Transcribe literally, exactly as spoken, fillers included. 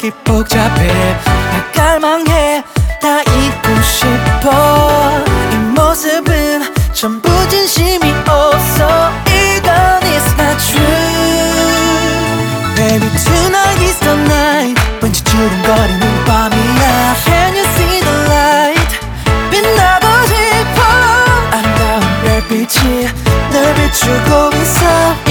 속이 복잡해 나 갈망해 다 잊고 싶어 이 모습은 전부 진심이 없어 이건 is not true Baby tonight is the night 왠지 주름거리는 밤이야 Can you see the light 빛나고 싶어 아름다운 별빛이 널 비추고 있어